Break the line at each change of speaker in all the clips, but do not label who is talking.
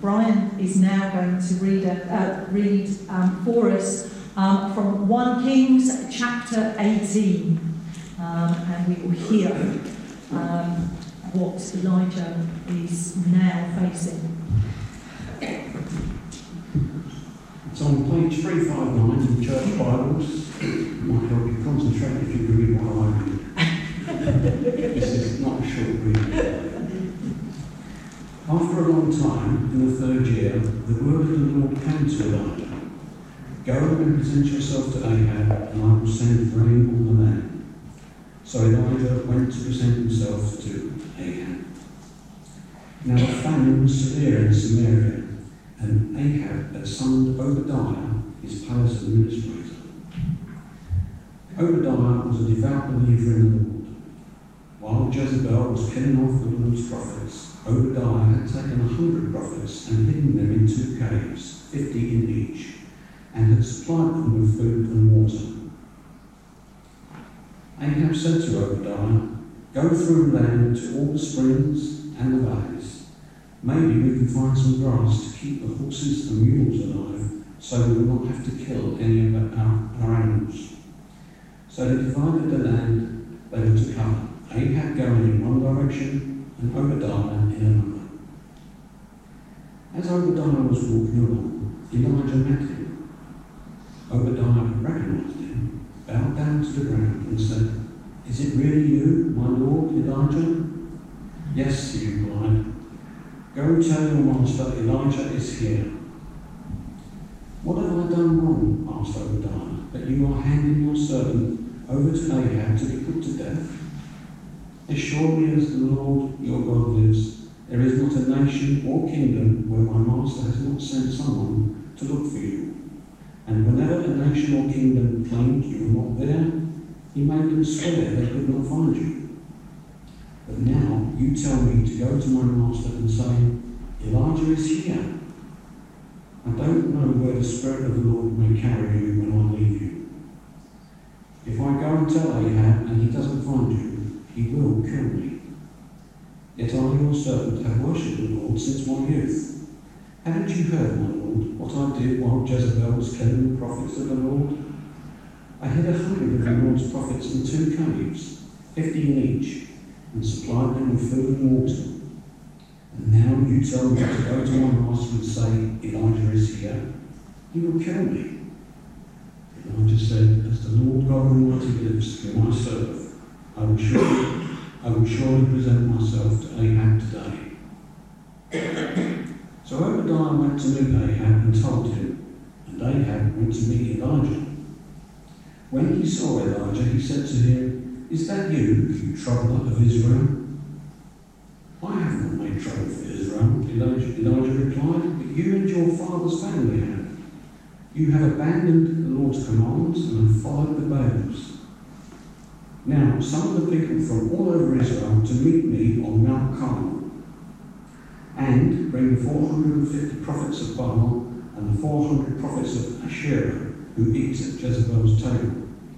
Brian is now going to read for us from 1 Kings chapter 18, and we will hear what Elijah is now facing.
It's on page 359 in the Church Bibles. It might help you concentrate if you can read what I read. This is not a short reading. After a long time, in the 3rd year, the word of the Lord came to Elijah. Go and present yourself to Ahab, and I will send rain on the land. So Elijah went to present himself to Ahab. Now the famine was severe in Samaria, and Ahab had summoned Obadiah, his palace administrator. Obadiah was a devout believer in the Lord. While Jezebel was killing off the Lord's prophets, Obadiah had taken 100 prophets and hidden them in 2 caves, 50 in each, and had supplied them with food and water. Ahab said to Obadiah, "Go through the land to all the springs and the valleys. Maybe we can find some grass to keep the horses and mules alive, so we will not have to kill any of our animals." So they divided the land they were to cover, Ahab going in one direction and Obadiah in another. As Obadiah was walking along, Elijah met him. Obadiah recognized him, bowed down to the ground and said, "Is it really you, my lord Elijah?" "Yes," he replied. "Go tell your master Elijah is here." "What have I done wrong?" asked Obadiah, "that you are handing your servant over to Ahab to be put to death? As surely as the Lord your God lives, there is not a nation or kingdom where my master has not sent someone to look for you. And whenever a nation or kingdom claimed you were not there, he made them swear they could not find you. But now you tell me to go to my master and say, 'Elijah is here.' I don't know where the Spirit of the Lord may carry you when I leave you. If I go and tell Ahab and he doesn't find you, he will kill me. Yet I, your servant, have worshipped the Lord since my youth. Haven't you heard, my Lord, what I did while Jezebel was killing the prophets of the Lord? I hid 100 of the Lord's prophets in 2 caves, 50 in each, and supplied them with food and water. And now you tell me to go to my master and say, 'Elijah is here.' He will kill me." Elijah said, "As the Lord God Almighty lives, whom I serve, I will surely present myself to Ahab today." So Obadiah went to meet Ahab and told him, and Ahab went to meet Elijah. When he saw Elijah, he said to him, "Is that you troubler of Israel?" "I have not made trouble for Israel," Elijah replied, "but you and your father's family have. You have abandoned the Lord's commands and have followed the Baals. Now, summon the people from all over Israel to meet me on Mount Carmel, and bring the 450 prophets of Baal and the 400 prophets of Asherah who eat at Jezebel's table."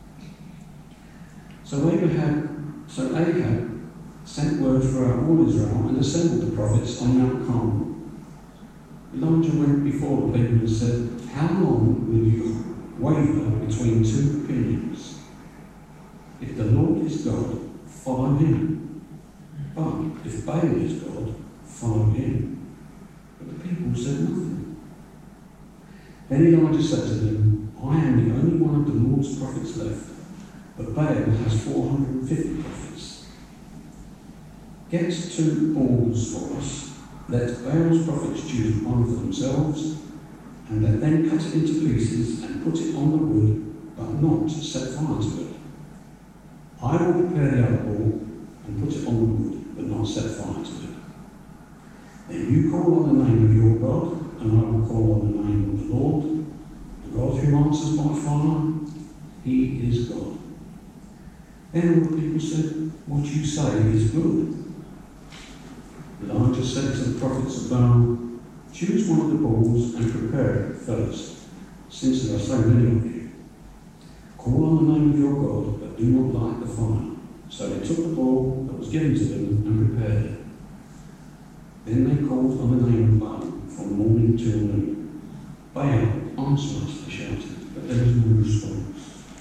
So Ahab sent word throughout all Israel and assembled the prophets on Mount Carmel. Elijah went before the people and said, "How long will you waver between 2 opinions? If the Lord is God, follow him. But if Baal is God, follow him." But the people said nothing. Then Elijah said to them, "I am the only one of the Lord's prophets left, but Baal has 450 prophets. Get 2 bulls for us. Let Baal's prophets choose one for themselves, and let them cut it into pieces and put it on the wood, but not set fire to it. I will prepare the other bull and put it on the wood, but not set fire to it. Then you call on the name of your God, and I will call on the name of the Lord, the God who answers by fire. He is God." Then all the people said, "What you say is good." Elijah said to the prophets of Baal, "Choose one of the bulls and prepare it first, since there are so many of you. Call on the name of your God, but do not light the fire." So they took the bull that was given to them and prepared it. Then they called on the name of Baal from morning till noon. Baal, answer us, they shouted, but there was no response.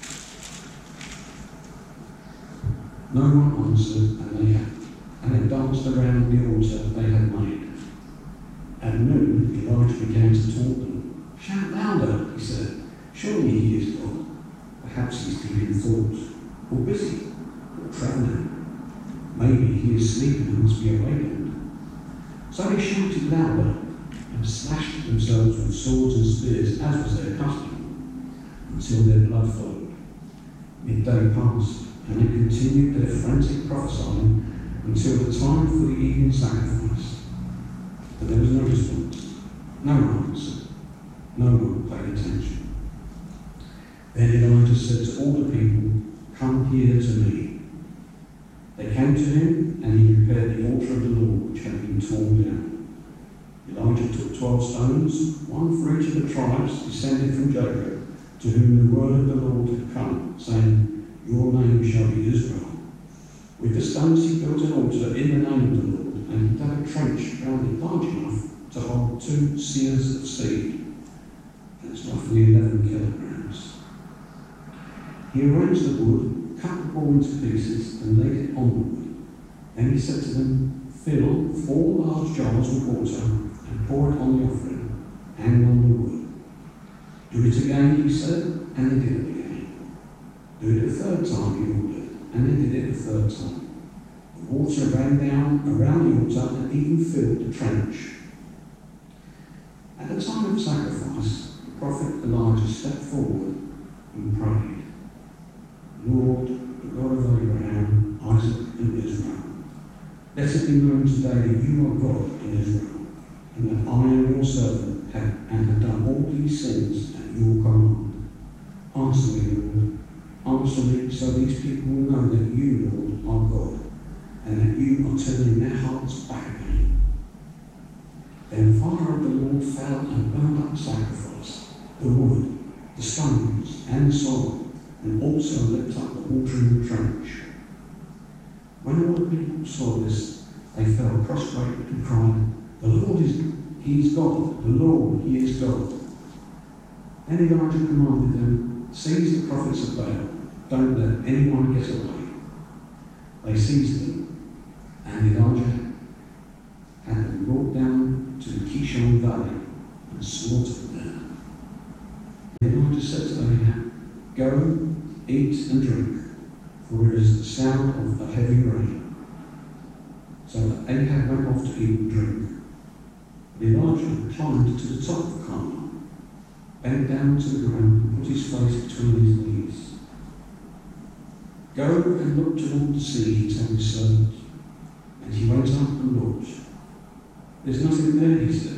No one answered, and they danced around the altar they had made. At noon, Elijah began to taunt them. Shout louder, he said. Surely he is God. Perhaps he's deep in thought, or busy, or travelling. Maybe he is sleeping and must be awakened. So they shouted louder and slashed themselves with swords and spears, as was their custom, until their blood flowed. Midday passed, and they continued their frantic prophesying until the time for the evening sacrifice. But there was no response, no answer, no one paid attention. Then Elijah said to all the people, "Come here to me." They came to him, and he repaired the altar of the Lord, which had been torn down. Elijah took 12 stones, one for each of the tribes descended from Jacob, to whom the word of the Lord had come, saying, "Your name shall be Israel." With the stones he built an altar in the name of the Lord, and he dug a trench round it large enough to hold 2 seahs of seed. That's roughly 11 kilograms. He arranged the wood, cut the ball into pieces, and laid it on the wood. Then he said to them, "Fill 4 large jars with water and pour it on the offering, and on the wood." "Do it again," he said, and they did it again. "Do it a 3rd time," he ordered, and they did it a 3rd time. The water ran down around the altar and even filled the trench. At the time of sacrifice, the prophet Elijah stepped forward and prayed. "Lord, the God of Abraham, Isaac, and Israel, let it be known today that you are God in Israel, and that I am your servant and have done all these sins at your command. Answer me, Lord, answer me, so these people will know that you, Lord, are God, and that you are turning their hearts back again." Then the fire of the Lord fell and burned up the sacrifice, the wood, the stones, and the soil, and also lit up the water in the trench. When all the people saw this, they fell prostrate and cried, He is God, the Lord, He is God." Then Elijah commanded them, "Seize the prophets of Baal, don't let anyone get away." They seized them, and Elijah had them brought down to the Kishon Valley and slaughtered them. Elijah said to Ahab, "Go, eat and drink, for there is the sound of a heavy rain." So Ahab went off to eat and drink. Elijah climbed to the top of the Carmel, bent down to the ground and put his face between his knees. "Go and look toward the sea," he told his servant. And he went up and looked. "There's nothing there," he said.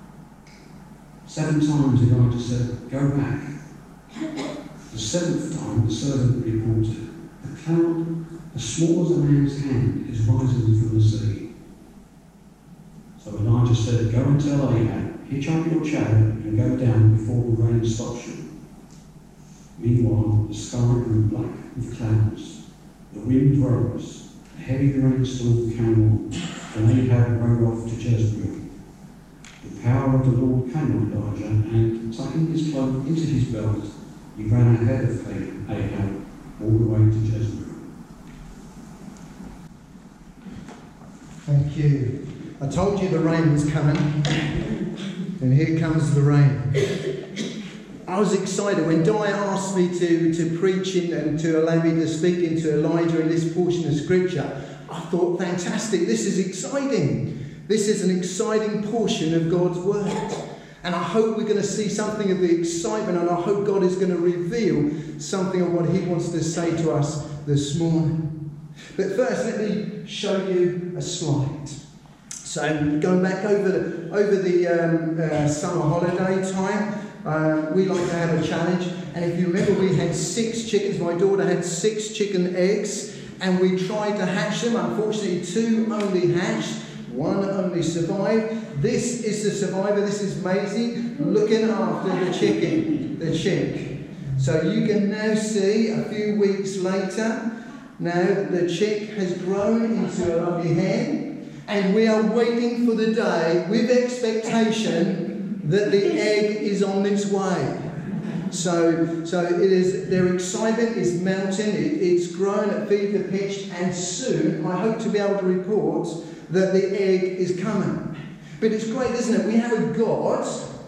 7 times Elijah said, "Go back." The 7th time the servant reported, "A cloud as small as a man's hand is rising from the sea." So Elijah said, "Go and tell Ahab, hitch up your chariot and go down before the rain stops you." Meanwhile, the sky grew black with clouds. The wind rose. A heavy rainstorm came on, and Ahab rode off to Jezreel. The power of the Lord came on Elijah, and tucking his cloak into his belt, he ran ahead of Ahab all the way to Jezreel.
Thank you. I told you the rain was coming, and here comes the rain. I was excited when Di asked me to preach and to allow me to speak into Elijah in this portion of Scripture. I thought, fantastic, this is exciting. This is an exciting portion of God's Word. And I hope we're going to see something of the excitement, and I hope God is going to reveal something of what He wants to say to us this morning. But first, let me show you a slide. So, going back over the summer holiday time, we like to have a challenge. And if you remember, we had 6 chickens. My daughter had 6 chicken eggs, and we tried to hatch them. Unfortunately, 2 only hatched, 1 only survived. This is the survivor. This is Maisie looking after the chicken, the chick. So you can now see a few weeks later, now the chick has grown into a lovely hen. And we are waiting for the day with expectation that the egg is on its way. So it is. Their excitement is mounting. It's grown at fever pitch, and soon I hope to be able to report that the egg is coming. But it's great, isn't it? We have a God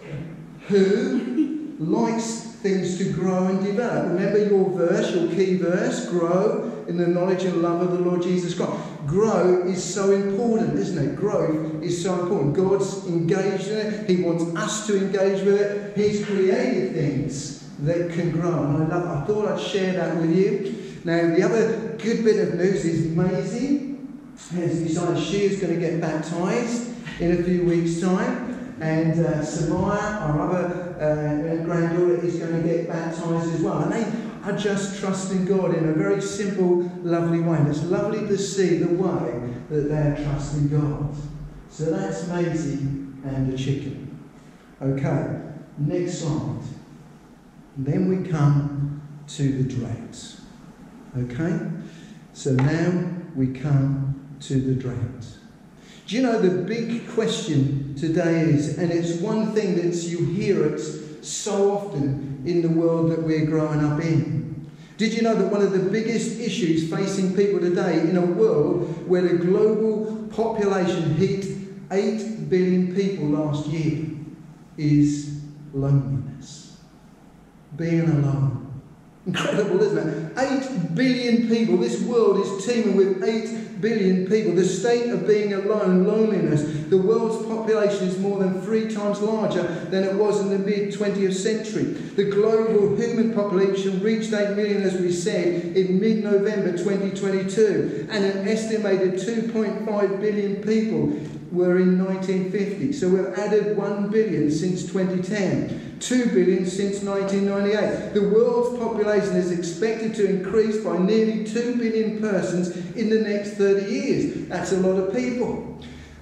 who likes things to grow and develop. Remember your verse, your key verse, grow in the knowledge and love of the Lord Jesus Christ. Grow is so important, isn't it? Growth is so important. God's engaged in it. He wants us to engage with it. He's created things that can grow. And I thought I'd share that with you. Now, the other good bit of news is Maisie has decided she is going to get baptised in a few weeks' time. And Samaya, our other granddaughter, is going to get baptised as well. And they are just trusting God in a very simple, lovely way. And it's lovely to see the way that they're trusting God. So that's Maisie and the chicken. Okay, next slide. Then we come to the drought. Okay? So now we come to the drought. Do you know the big question today is, and it's one thing that you hear it so often in the world that we're growing up in. Did you know that one of the biggest issues facing people today in a world where the global population hit 8 billion people last year is loneliness? Being alone. Incredible, isn't it? 8 billion people. This world is teeming with 8 billion people. The state of being alone, loneliness. The world's population is more than 3 times larger than it was in the mid-20th century. The global human population reached 8 million, as we said, in mid-November 2022. And an estimated 2.5 billion people were in 1950. So we've added 1 billion since 2010, 2 billion since 1998. The world's population is expected to increase by nearly 2 billion persons in the next 30 years. That's a lot of people.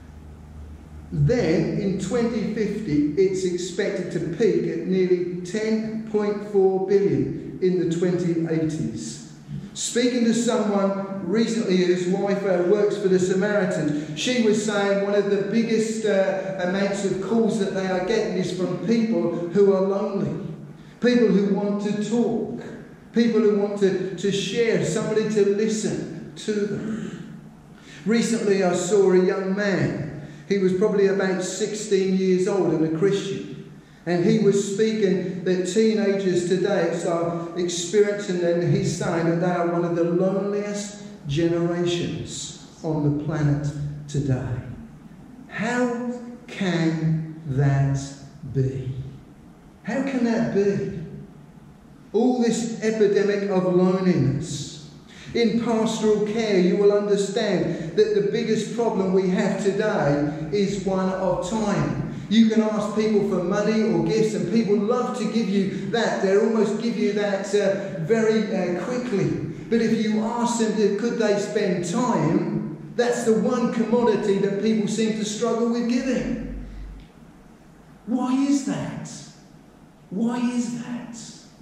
Then, in 2050, it's expected to peak at nearly 10.4 billion in the 2080s. Speaking to someone recently whose wife works for the Samaritans, she was saying one of the biggest amounts of calls that they are getting is from people who are lonely, people who want to talk, people who want to share, somebody to listen to them. Recently I saw a young man. He was probably about 16 years old and a Christian. And he was speaking that teenagers today are experiencing, and he's saying that they are one of the loneliest generations on the planet today. How can that be? How can that be? All this epidemic of loneliness. In pastoral care, you will understand that the biggest problem we have today is one of time. You can ask people for money or gifts, and people love to give you that. They almost give you that very quickly. But if you ask them, could they spend time, that's the one commodity that people seem to struggle with giving. Why is that? Why is that?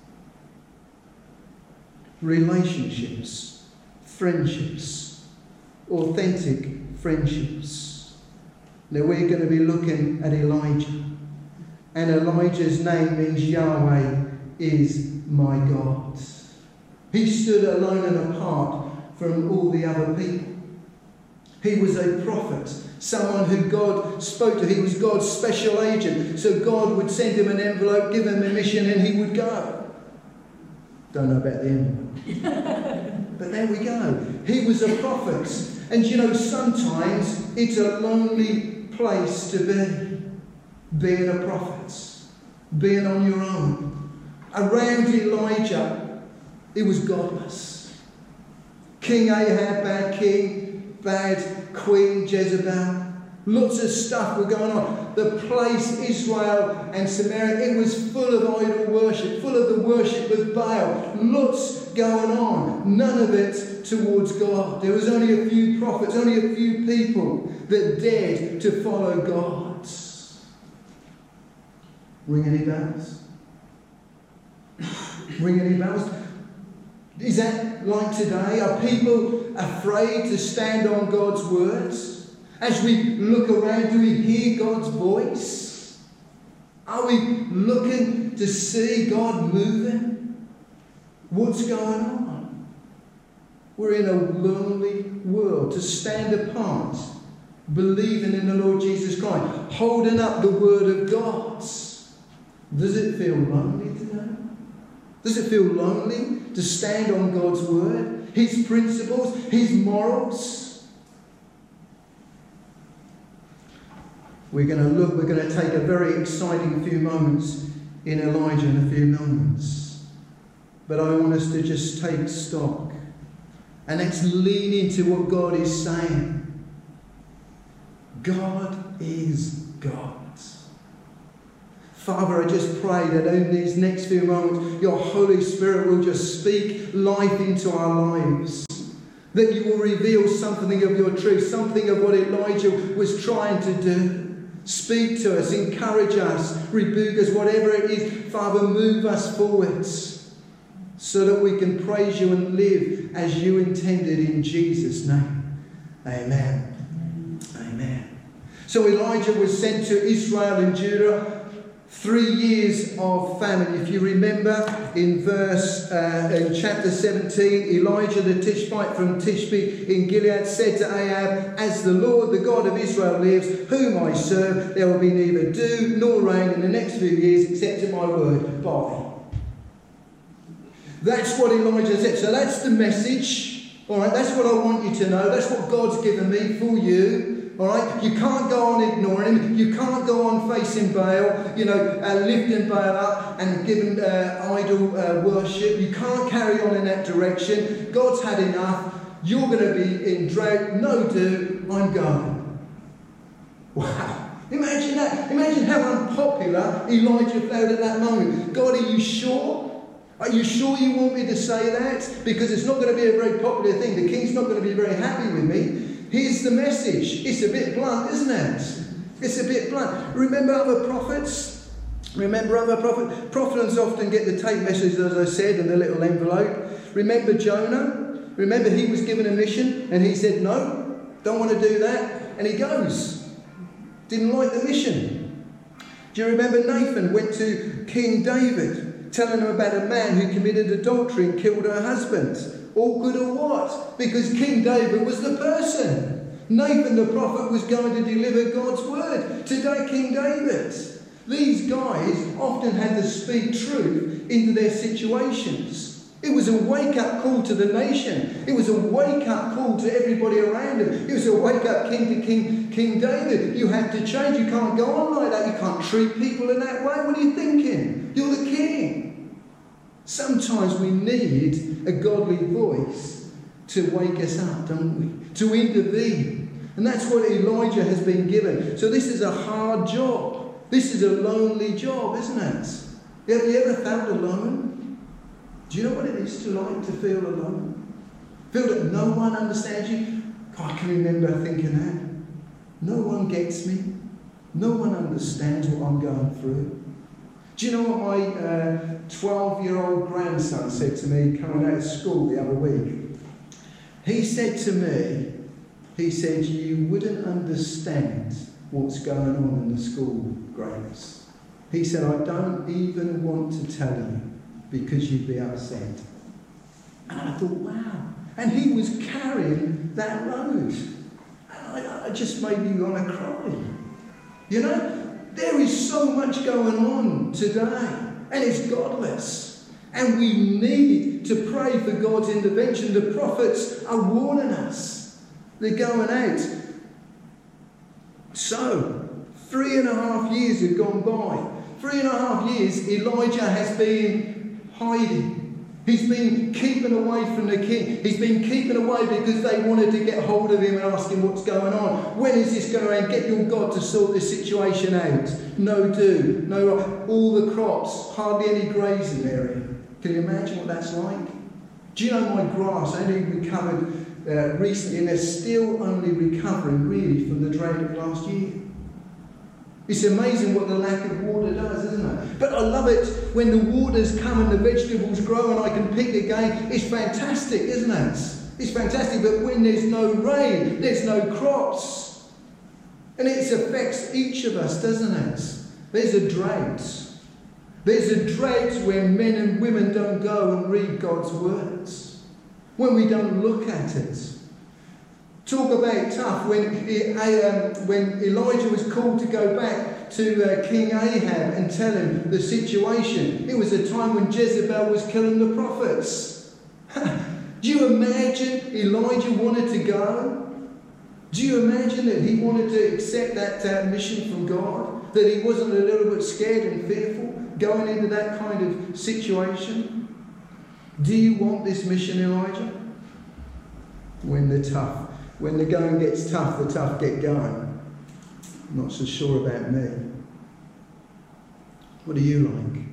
Relationships, friendships, authentic friendships. Now we're going to be looking at Elijah. And Elijah's name means Yahweh is my God. He stood alone and apart from all the other people. He was a prophet, someone who God spoke to. He was God's special agent. So God would send him an envelope, give him a mission, and he would go. Don't know about the envelope. But there we go. He was a prophet. And you know, sometimes it's a lonely place to be, being a prophet, being on your own. Around Elijah, it was godless. King Ahab, bad king, bad queen Jezebel. Lots of stuff were going on. The place, Israel and Samaria, it was full of idol worship, full of the worship of Baal. Lots going on. None of it towards God. There was only a few prophets, only a few people that dared to follow God. Ring any bells? Ring any bells? Is that like today? Are people afraid to stand on God's words? As we look around, do we hear God's voice? Are we looking to see God moving? What's going on? We're in a lonely world. To stand apart, believing in the Lord Jesus Christ, holding up the Word of God. Does it feel lonely today? Does it feel lonely to stand on God's Word, His principles, His morals? We're going to take a very exciting few moments in Elijah in a few moments. But I want us to just take stock. And let's lean into what God is saying. God is God. Father, I just pray that in these next few moments, your Holy Spirit will just speak life into our lives. That you will reveal something of your truth, something of what Elijah was trying to do. Speak to us, encourage us, rebuke us, whatever it is. Father, move us forwards so that we can praise you and live as you intended in Jesus' name. Amen. Amen. So Elijah was sent to Israel and Judah. 3 years of famine. If you remember in in chapter 17, Elijah the Tishbite from Tishbe in Gilead said to Ahab, "As the Lord, the God of Israel lives, whom I serve, there will be neither dew nor rain in the next few years except at my word." Bye. That's what Elijah said. So that's the message. All right, that's what I want you to know. That's what God's given me for you. All right, you can't go on ignoring him. You can't go on facing Baal, lifting Baal up and giving idol worship. You can't carry on in that direction. God's had enough. You're going to be in drought. No dew. I'm going. Wow. Imagine that. Imagine how unpopular Elijah felt at that moment. God, are you sure? Are you sure you want me to say that? Because it's not going to be a very popular thing. The king's not going to be very happy with me. Here's the message. It's a bit blunt, isn't it? It's a bit blunt. Remember other prophets? Prophets often get the tape messages, as I said, in the little envelope. Remember Jonah? Remember he was given a mission and he said, no, don't want to do that. And he goes. Didn't like the mission. Do you remember Nathan went to King David, telling him about a man who committed adultery and killed her husband? All good or what? Because King David was the person. Nathan the prophet was going to deliver God's word. Today, King David. These guys often had to speak truth into their situations. It was a wake-up call to the nation. It was a wake-up call to everybody around him. It was a wake-up to King David. You have to change. You can't go on like that. You can't treat people in that way. What are you thinking? You're the king. Sometimes we need a godly voice to wake us up, don't we? To intervene. And that's what Elijah has been given. So this is a hard job. This is a lonely job, isn't it? Have you ever felt alone? Do you know what it is to feel alone? Feel that no one understands you? God, I can remember thinking that. No one gets me. No one understands what I'm going through. Do you know what my 12-year-old grandson said to me coming out of school the other week? He said to me, you wouldn't understand what's going on in the school, Grace. He said, I don't even want to tell you because you'd be upset. And I thought, wow. And he was carrying that load. And I just made me want to cry. You know? There is so much going on today, and it's godless. And we need to pray for God's intervention. The prophets are warning us. They're going out. So, 3.5 years have gone by. 3.5 years, Elijah has been hiding. He's been keeping away from the king. He's been keeping away because they wanted to get hold of him and ask him what's going on. When is this going to end? Get your God to sort this situation out. No dew, no, all the crops, hardly any grazing area. Can you imagine what that's like? Do you know my grass only recovered recently, and they're still only recovering really from the drought of last year. It's amazing what the lack of water does, isn't it? But I love it when the waters come and the vegetables grow and I can pick again. It's fantastic, isn't it? It's fantastic. But when there's no rain, there's no crops. And it affects each of us, doesn't it? There's a drought. There's a drought where men and women don't go and read God's words, when we don't look at it. Talk about tough. When Elijah was called to go back to King Ahab and tell him the situation, it was a time when Jezebel was killing the prophets. Do you imagine Elijah wanted to go? Do you imagine that he wanted to accept that mission from God? That he wasn't a little bit scared and fearful going into that kind of situation? Do you want this mission, Elijah? When the going gets tough, the tough get going. I'm not so sure about me. What do you like?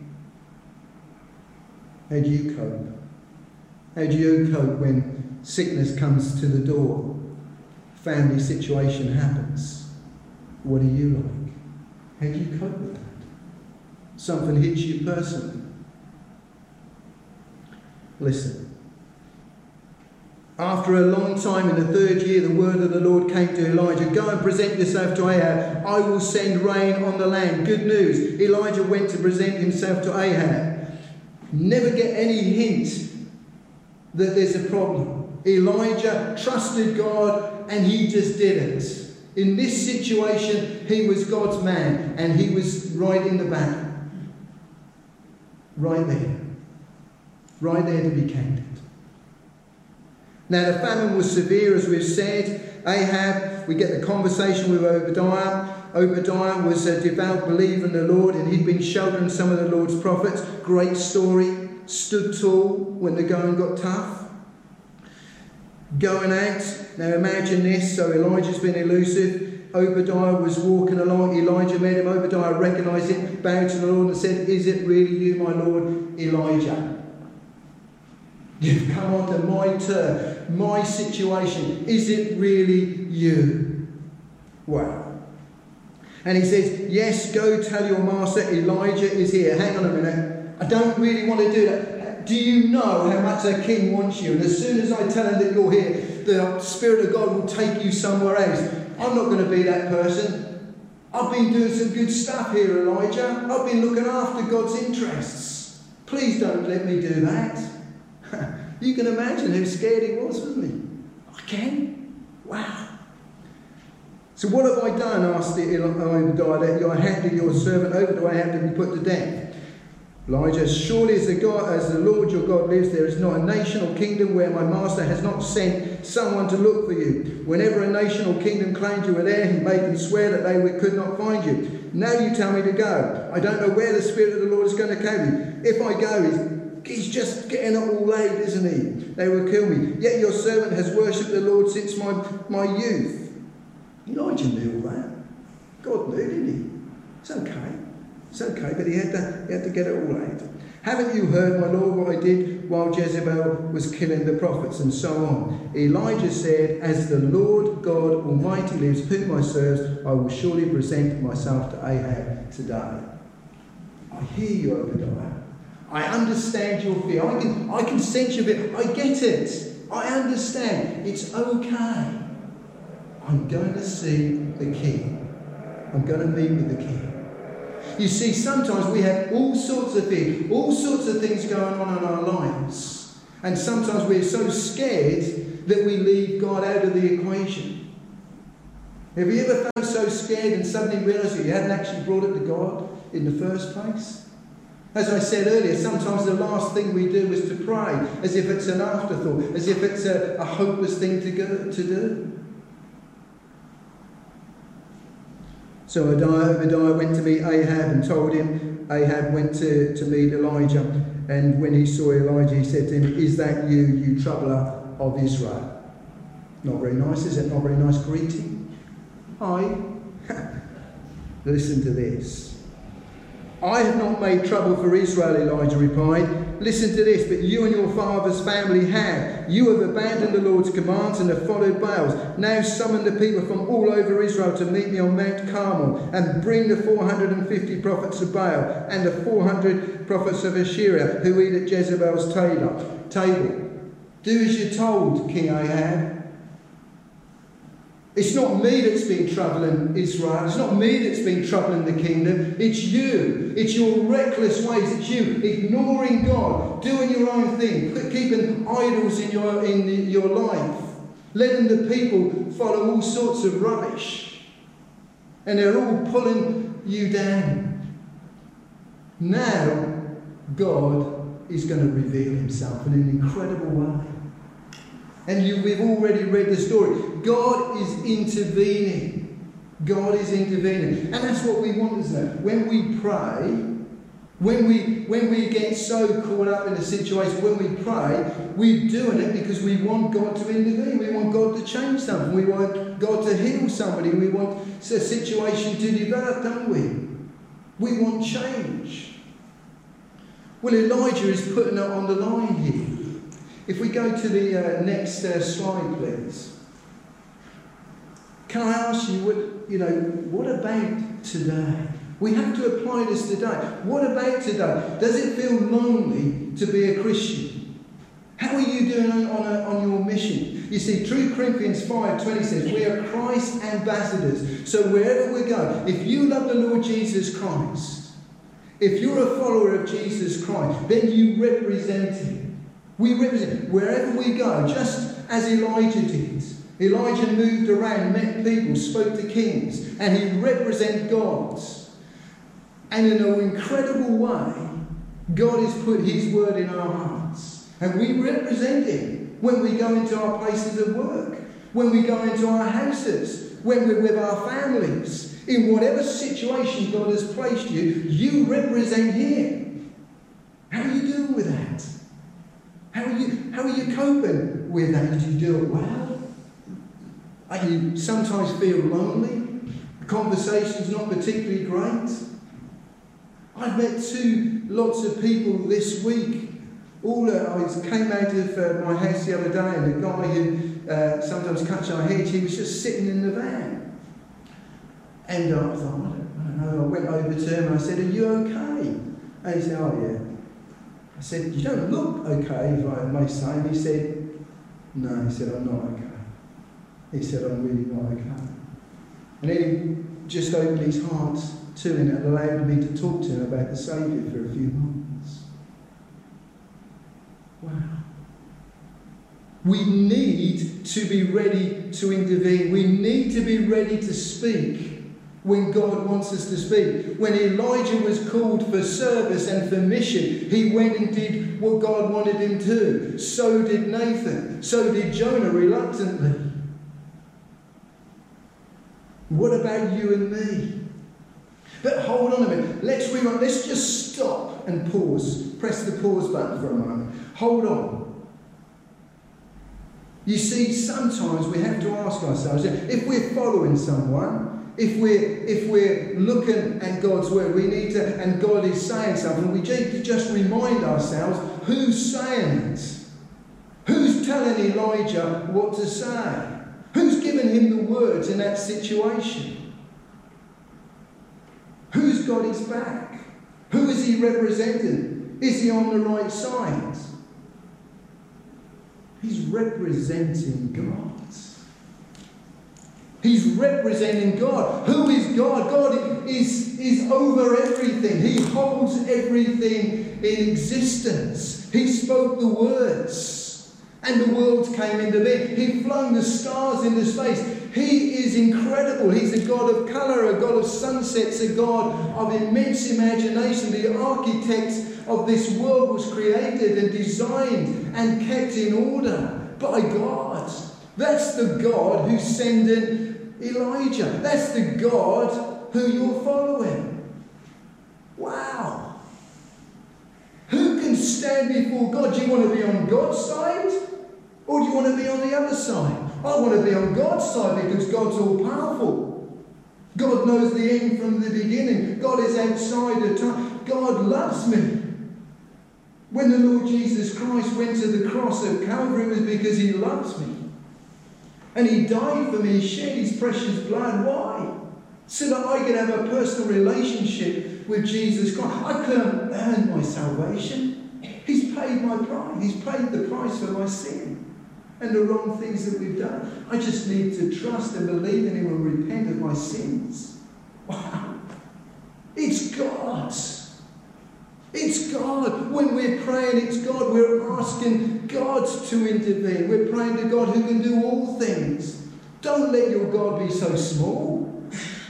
How do you cope? How do you cope when sickness comes to the door? Family situation happens. What do you like? How do you cope with that? Something hits you personally. Listen. After a long time, in the 3rd year, the word of the Lord came to Elijah. Go and present yourself to Ahab. I will send rain on the land. Good news. Elijah went to present himself to Ahab. Never get any hint that there's a problem. Elijah trusted God and he just did it. In this situation, he was God's man and he was right in the back. Right there. Right there to be counted. Now the famine was severe, as we've said. Ahab, we get the conversation with Obadiah. Obadiah was a devout believer in the Lord and he'd been sheltering some of the Lord's prophets. Great story. Stood tall when the going got tough. Going out. Now imagine this. So Elijah's been elusive. Obadiah was walking along. Elijah met him. Obadiah recognised him, bowed to the Lord and said, "Is it really you, my Lord, Elijah? You've come onto my turf, my situation. Is it really you?" Wow. And he says, "Yes, go tell your master Elijah is here." Hang on a minute. I don't really want to do that. Do you know how much the king wants you? And as soon as I tell him that you're here, the Spirit of God will take you somewhere else. I'm not going to be that person. I've been doing some good stuff here, Elijah. I've been looking after God's interests. Please don't let me do that. You can imagine how scared he was, wasn't he? I can? Wow. So what have I done? Asked Obadiah, that I handed your servant over to Ahab to be put to death. Elijah, surely as the Lord your God lives, there is not a nation or kingdom where my master has not sent someone to look for you. Whenever a nation or kingdom claimed you were there, he made them swear that they could not find you. Now you tell me to go. I don't know where the Spirit of the Lord is going to carry me. If I go, he's just getting it all laid, isn't he? They will kill me. Yet your servant has worshipped the Lord since my youth. Elijah knew all that. God knew, didn't he? It's okay. It's okay, but he had to get it all out. Haven't you heard, my Lord, what I did while Jezebel was killing the prophets, and so on? Elijah said, as the Lord God Almighty lives, whom I serve, I will surely present myself to Ahab today. I hear you, Obadiah. I understand your fear. I can sense your fear. I get it. I understand. It's okay. I'm going to see the king. I'm going to meet with the king. You see, sometimes we have all sorts of things going on in our lives. And sometimes we're so scared that we leave God out of the equation. Have you ever felt so scared and suddenly realised that you hadn't actually brought it to God in the first place? As I said earlier, sometimes the last thing we do is to pray, as if it's an afterthought, as if it's a hopeless thing to do. So Obadiah went to meet Ahab and told him. Ahab went to meet Elijah, and when he saw Elijah, he said to him, "Is that you, you troubler of Israel?" Not very nice, is it? Not very nice greeting. Hi. Listen to this. "I have not made trouble for Israel," Elijah replied. "Listen to this, but you and your father's family have. You have abandoned the Lord's commands and have followed Baals. Now summon the people from all over Israel to meet me on Mount Carmel, and bring the 450 prophets of Baal and the 400 prophets of Asherah who eat at Jezebel's table. Do as you're told, King Ahab." It's not me that's been troubling Israel. It's not me that's been troubling the kingdom. It's you. It's your reckless ways. It's you ignoring God, doing your own thing, keeping idols in your life, letting the people follow all sorts of rubbish, and they're all pulling you down. Now, God is going to reveal himself in an incredible way. And we've already read the story. God is intervening. God is intervening. And that's what we want, isn't it? When we pray, when we get so caught up in a situation, when we pray, we're doing it because we want God to intervene. We want God to change something. We want God to heal somebody. We want a situation to develop, don't we? We want change. Well, Elijah is putting it on the line here. If we go to the next slide, please. Can I ask you, what about today? We have to apply this today. What about today? Does it feel lonely to be a Christian? How are you doing on your mission? You see, 2 Corinthians 5:20 says, we are Christ's ambassadors. So wherever we go, if you love the Lord Jesus Christ, if you're a follower of Jesus Christ, then you represent him. We represent wherever we go, just as Elijah did. Elijah moved around, met people, spoke to kings, and he represented God. And in an incredible way, God has put his word in our hearts. And we represent him when we go into our places of work, when we go into our houses, when we're with our families. In whatever situation God has placed you, you represent him. How are you doing with that? How are you coping with that? Do you do it well? You sometimes feel lonely? The conversation's not particularly great? I've met lots of people this week. I came out of my house the other day, and the guy who sometimes cuts our hair, he was just sitting in the van. And I thought, I don't know, I went over to him and I said, are you okay? And he said, oh yeah. I said, you don't look okay, if I may say. And he said, no, he said, I'm not okay. He said, I'm really not okay. And then he just opened his heart to him and allowed me to talk to him about the Saviour for a few moments. Wow. We need to be ready to intervene. We need to be ready to speak when God wants us to speak. When Elijah was called for service and for mission, he went and did what God wanted him to do. So did Nathan. So did Jonah, reluctantly. What about you and me? But hold on a minute. Let's rewind. Let's just stop and pause. Press the pause button for a moment. Hold on. You see, sometimes we have to ask ourselves, if we're following someone, if we're looking at God's word, we need to, and God is saying something, we need to just remind ourselves, who's saying it? Who's telling Elijah what to say? Who's giving him the words in that situation? Who's got his back? Who is he representing? Is he on the right side? He's representing God. He's representing God. Who is God? God is over everything. He holds everything in existence. He spoke the words, and the world came into being. He flung the stars into space. He is incredible. He's a God of colour, a God of sunsets, a God of immense imagination. The architect of this world was created and designed and kept in order by God. That's the God who's sending Elijah. That's the God who you're following. Wow. Who can stand before God? Do you want to be on God's side? Or do you want to be on the other side? I want to be on God's side because God's all powerful. God knows the end from the beginning. God is outside of time. God loves me. When the Lord Jesus Christ went to the cross of Calvary, it was because he loves me. And he died for me. He shed his precious blood. Why? So that I could have a personal relationship with Jesus Christ. I couldn't earn my salvation. He's paid my price. He's paid the price for my sin. and the wrong things that we've done. I just need to trust and believe in Him and repent of my sins. Wow. It's God. It's God. When we're praying, it's God. We're asking God to intervene. We're praying to God who can do all things. Don't let your God be so small.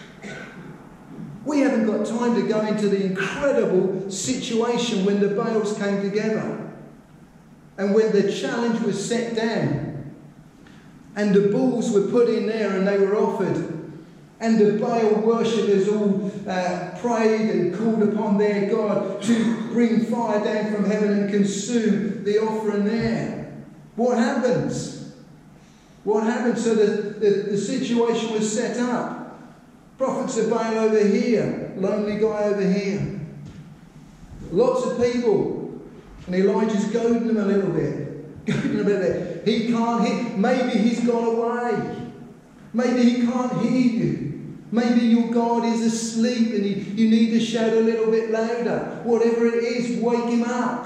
We haven't got time to go into the incredible situation when the Baals came together. And when the challenge was set down, and the bulls were put in there and they were offered, and the Baal worshippers all prayed and called upon their God to bring fire down from heaven and consume the offering there. What happens? What happened? So the situation was set up. Prophets of Baal over here, lonely guy over here. Lots of people. And Elijah's goading them a little bit. Goading them a bit. He can't hear. Maybe he's gone away. Maybe he can't hear you. Maybe your God is asleep and you need to shout a little bit louder. Whatever it is, wake him up.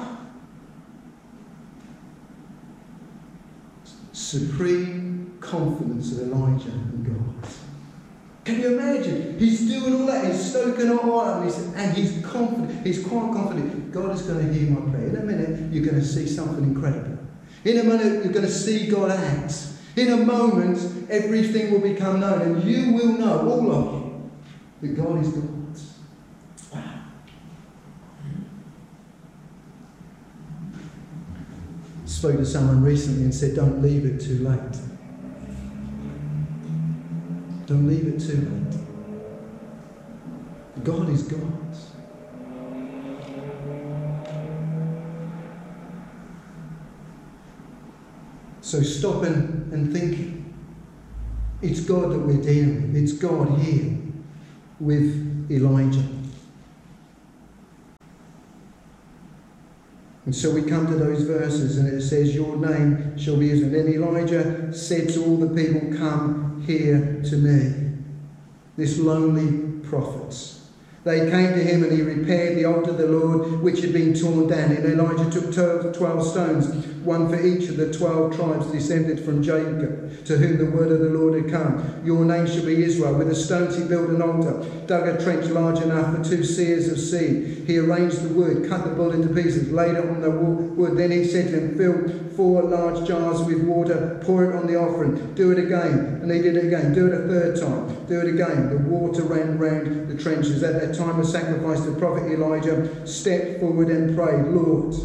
Supreme confidence of Elijah and God. Can you imagine? He's doing all that. He's stoking all out, and he's confident. He's quite confident. God is going to hear my prayer. In a minute, you're going to see something incredible. In a minute, you're going to see God act. In a moment, everything will become known, and you will know, all of you, that God is God. Wow. I spoke to someone recently and said, don't leave it too late. Don't leave it too late. God is God. So stop and think. It's God that we're dealing with. It's God here with Elijah. And so we come to those verses and it says, your name shall be Israel. And then Elijah said to all the people, come here to me. This lonely prophet. They came to him and he repaired the altar of the Lord which had been torn down. And Elijah took 12 stones, one for each of the 12 tribes descended from Jacob, to whom the word of the Lord had come. Your name shall be Israel. With the stones he built an altar, dug a trench large enough for 2 seahs of seed. He arranged the wood, cut the bull into pieces, laid it on the wood. Then he said to him, fill 4 large jars with water, pour it on the offering. Do it again. And he did it again. Do it a 3rd time. Do it again. The water ran round the trenches. At that time of sacrifice, the prophet Elijah stepped forward and prayed, Lord,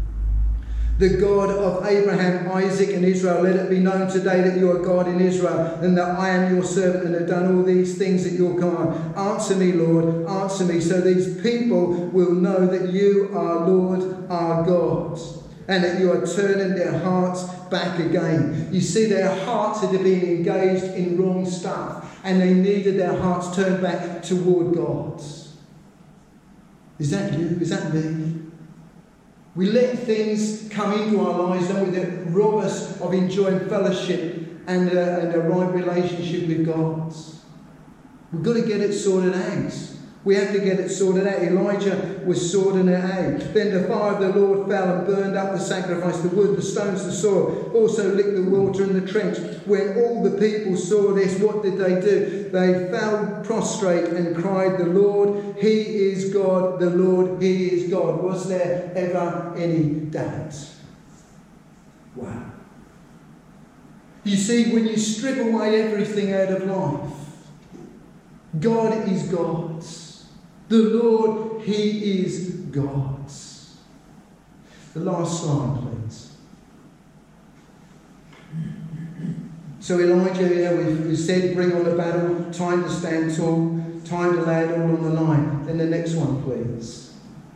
the God of Abraham, Isaac and Israel, let it be known today that you are God in Israel and that I am your servant and have done all these things at your command. Answer me, Lord, answer me, so these people will know that you are Lord, our God, and that you are turning their hearts back again. You see, their hearts had been engaged in wrong stuff and they needed their hearts turned back toward God. Is that you? Is that me? We let things come into our lives, don't we, that rob us of enjoying fellowship and a right relationship with God. We've got to get it sorted out. We have to get it sorted out. Elijah was sorting it out. Then the fire of the Lord fell and burned up the sacrifice, the wood, the stones, the soil, also licked the water in the trench. When all the people saw this, what did they do? They fell prostrate and cried, the Lord, He is God, the Lord, He is God. Was there ever any doubt? Wow. You see, when you strip away everything out of life, God is God. The Lord, He is God. The last slide, please. So Elijah, we said, bring on the battle, time to stand tall, time to lay it all on the line. Then the next one, please.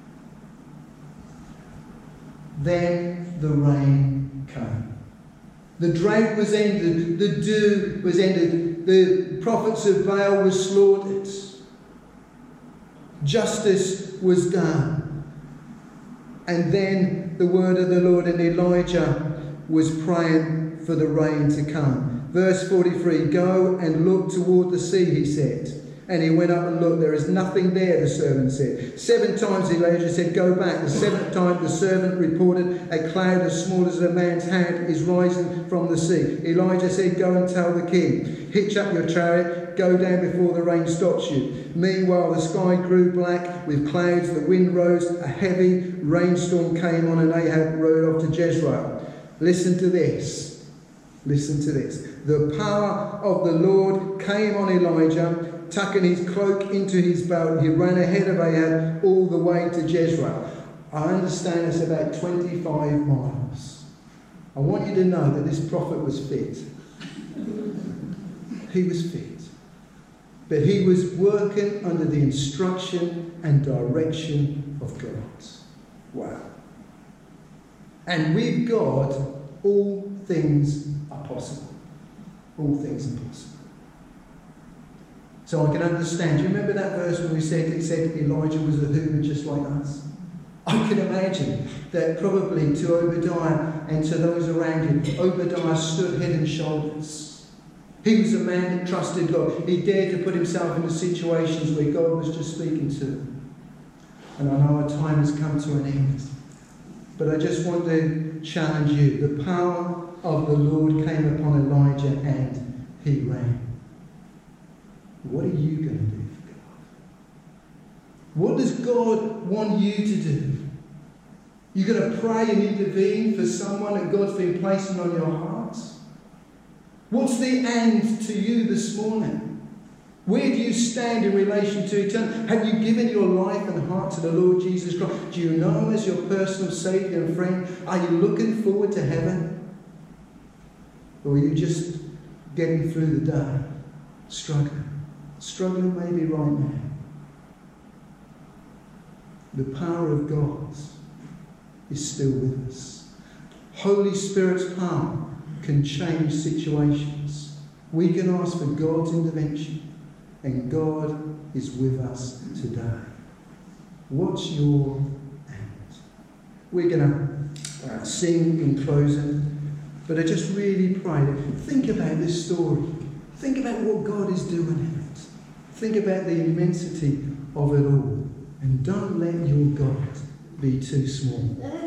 Then the rain came. The drought was ended, the dew was ended, the prophets of Baal were slaughtered. Justice was done. And then the word of the Lord, and Elijah was praying for the rain to come. Verse 43, go and look toward the sea, he said. And he went up and looked, there is nothing there, the servant said. 7 times Elijah said, go back. The 7th time the servant reported, a cloud as small as a man's hand is rising from the sea. Elijah said, go and tell the king, hitch up your chariot, go down before the rain stops you. Meanwhile the sky grew black with clouds, the wind rose, a heavy rainstorm came on, and Ahab rode off to Jezreel. Listen to this. Listen to this. The power of the Lord came on Elijah. Tucking his cloak into his belt, he ran ahead of Ahab all the way to Jezreel. I understand it's about 25 miles. I want you to know that this prophet was fit. He was fit. But he was working under the instruction and direction of God. Wow. And with God, all things are possible. All things are possible. So I can understand. Do you remember that verse when it said Elijah was a human just like us? I can imagine that probably to Obadiah and to those around him, Obadiah stood head and shoulders. He was a man that trusted God. He dared to put himself into situations where God was just speaking to him. And I know our time has come to an end. But I just want to challenge you. The power of the Lord came upon Elijah and he ran. What are you going to do for God? What does God want you to do? You're going to pray and intervene for someone that God's been placing on your heart? What's the end to you this morning? Where do you stand in relation to eternity? Have you given your life and heart to the Lord Jesus Christ? Do you know Him as your personal Saviour and friend? Are you looking forward to heaven? Or are you just getting through the day, struggling? Struggling maybe right now. The power of God is still with us. Holy Spirit's power can change situations. We can ask for God's intervention, and God is with us today. What's your end? We're going to sing in closing, but I just really pray that think about this story. Think about what God is doing in it. Think about the immensity of it all. And don't let your God be too small.